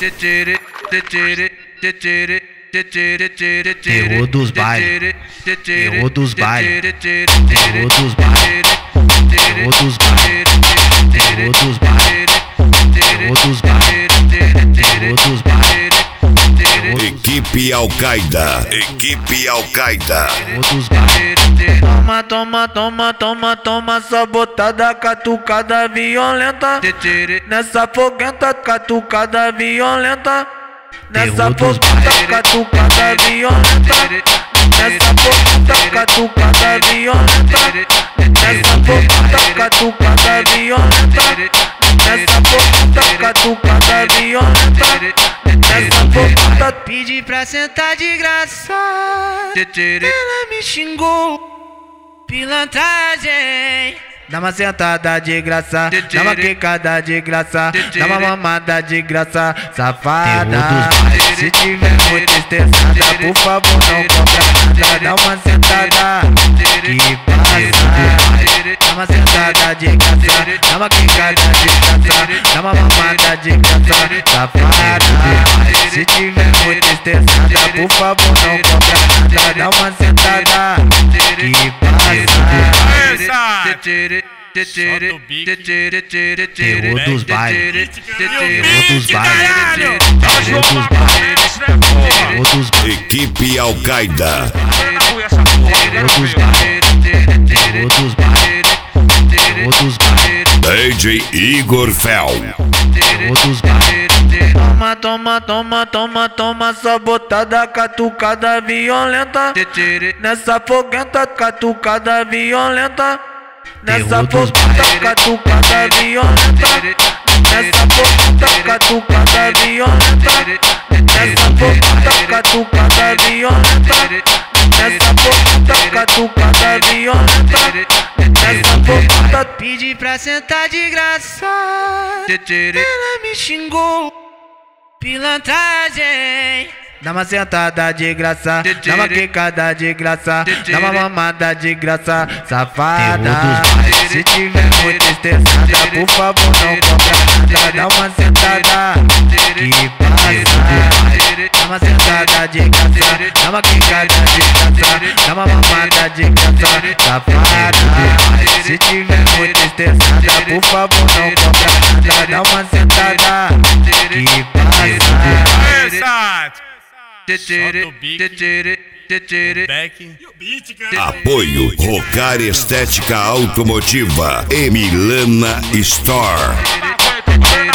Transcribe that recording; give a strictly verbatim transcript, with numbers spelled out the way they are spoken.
Terror dos bailes, terror dos bailes, terror dos bailes, terror dos bailes, terror dos bailes, terror dos bailes, terror dos bailes. Equipe Al-Qaeda, Equipe Al-Qaeda. Toma, toma, toma, toma, toma, sabotada, catucada violenta. Nessa foguenta, catucada violenta. Nessa foguenta, catucada violenta. Nessa foguenta, catucada violenta. Nessa foguenta, catucada violenta. Nessa foguenta, catucada violenta. Nessa foguenta, pedi pra sentar de graça. Ela me xingou, pilantragem. Dá uma sentada de graça, dá uma quicada de graça, dá uma mamada de graça, safada. Se tiver muito estressada, por favor não compra nada. Dá uma sentada que passa. Dá uma sentada de graça, dá uma quicada de graça, dá uma mamada de graça, safada. Se tiver muito estressada, por favor não compra nada. Dá uma sentada que passa. Terror dos bailes, terror dos bailes, terror dos bailes, terror dos bailes. Equipe Al-Qaeda. Terror dos bailes, terror dos bailes, terror dos bailes. D J Igor Fel. Terror dos bailes. Toma, toma, toma, toma, toma, sabotada, catucada violenta. Nessa foguenta, catucada violenta. Nessa foguenta, catucada violenta. Nessa foguenta, catucada violenta. Nessa foguenta, catucada violenta. Nessa foguenta, catucada violenta. Nessa foguenta, pedi pra sentar de graça. Ela me xingou, pilantragem. Dá uma sentada de graça, dá uma quicada de graça, dá uma mamada de graça, safada. Se tiver muito estressada, por favor não compra nada. Dá uma sentada que passa. Dá uma sentada de graça, dá uma quicada de graça, dá uma mamada de graça, safada. Se tiver muito estressada, por favor não compra nada. Dá uma sentada que passa. Apoio Rocar Estética Automotiva e Milana Store.